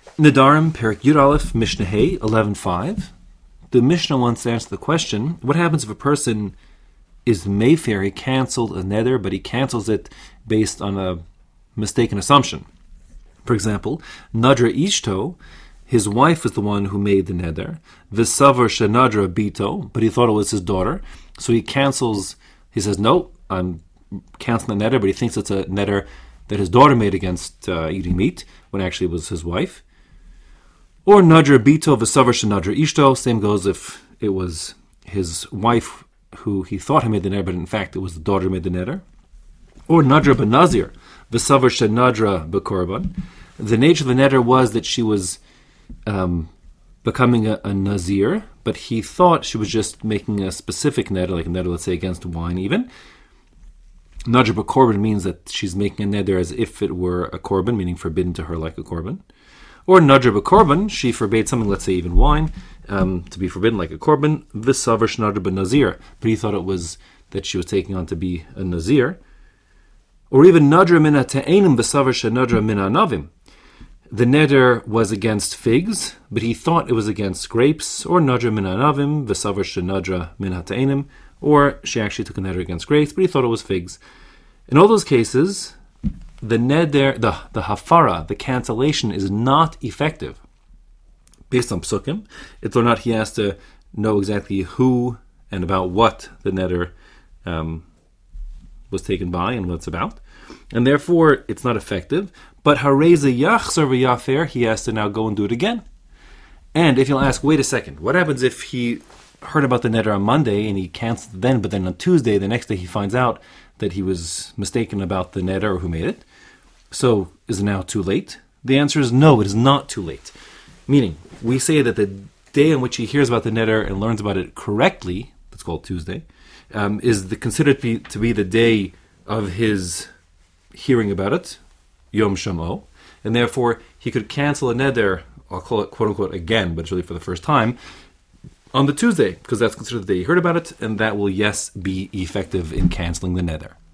Nedarim, Perek Yud Aleph, Mishnah Hey, 11.5. The Mishnah wants to answer the question, what happens if a person is Mayfair, he canceled a neder, but he cancels it based on a mistaken assumption. For example, Nadra Ishto, his wife was the one who made the neder. V'savar shenadra bito, but he thought it was his daughter. So he cancels, he says, no, I'm canceling the neder, but he thinks it's a neder that his daughter made against eating meat, when actually it was his wife. Or Nadra Bito v'savar shenadra ishto, same goes if it was his wife who he thought he made the neder, but in fact it was the daughter who made the neder. Or Nadra b'nazir v'savar shenadra b'korban. The nature of the neder was that she was becoming a nazir, but he thought she was just making a specific neder, like a neder, let's say, against wine even. Nadra b'korban means that she's making a neder as if it were a korban, meaning forbidden to her like a korban. Or Nadra b'korban, she forbade something, let's say even wine, to be forbidden like a korban. V'savar shenadra b'nazir, but he thought it was that she was taking on to be a nazir. Or even Nadra min ha'te'enim v'savar shenadra min ha'anavim. The neder was against figs, but he thought it was against grapes. Or Nadra min ha'anavim v'savar shenadra min ha'te'enim. Or she actually took a neder against grapes, but he thought it was figs. In all those cases, the neder, the hafara, the cancellation, is not effective. Based on psukim, it's or not he has to know exactly who and about what the neder was taken by and what it's about. And therefore, it's not effective. But hareza yachzor v'yafer, he has to now go and do it again. And if you'll ask, wait a second, what happens if he heard about the neder on Monday and he canceled it then, but then on Tuesday, the next day, he finds out that he was mistaken about the neder or who made it? So, is it now too late? The answer is no, it is not too late. Meaning, we say that the day on which he hears about the neder and learns about it correctly, that's called Tuesday, is considered to be the day of his hearing about it, Yom Shamo, and therefore he could cancel a neder, I'll call it quote-unquote again, but it's really for the first time, on the Tuesday, because that's considered the day he heard about it, and that will, yes, be effective in canceling the neder.